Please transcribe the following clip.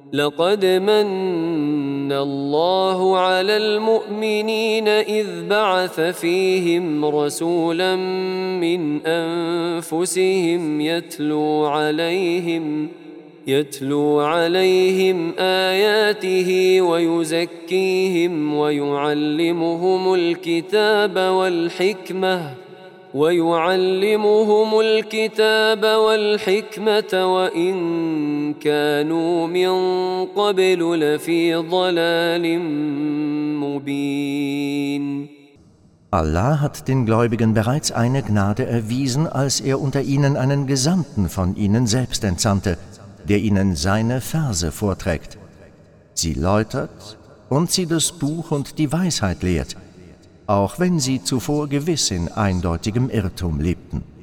لقد من الله على المؤمنين إذ بعث فيهم رسولا من أنفسهم يتلو عليهم آياته ويزكيهم ويعلمهم الكتاب والحكمة وإن كانوا من قبل لفي ضلال مبين. Allah hat den Gläubigen bereits eine Gnade erwiesen, als er unter ihnen einen Gesandten von ihnen selbst entsandte, der ihnen seine Verse vorträgt. Sie läutert und sie das Buch und die Weisheit lehrt, auch wenn sie zuvor gewiss in eindeutigem Irrtum lebten.